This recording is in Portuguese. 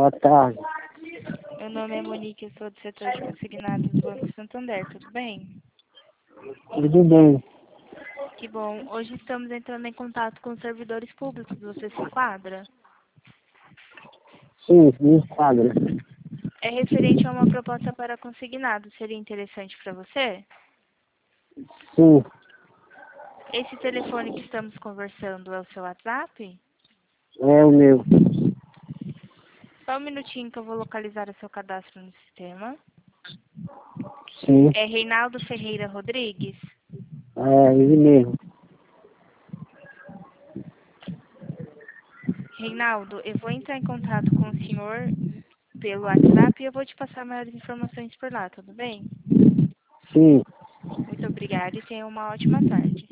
Boa tarde. Meu nome é Monique, eu sou do setor de consignados do Banco Santander, tudo bem? Tudo bem? Que bom. Hoje estamos entrando em contato com os servidores públicos, você se enquadra? Sim, me enquadra. É referente a uma proposta para consignado, seria interessante para você? Sim, Esse telefone que estamos conversando é o seu WhatsApp? é o meu. Só um minutinho que eu vou localizar o seu cadastro no sistema. Sim, É Reinaldo Ferreira Rodrigues? é ele mesmo. Reinaldo, eu vou entrar em contato com o senhor pelo WhatsApp e eu vou te passar maiores informações por lá, tudo bem? Sim. Muito obrigada e tenha uma ótima tarde.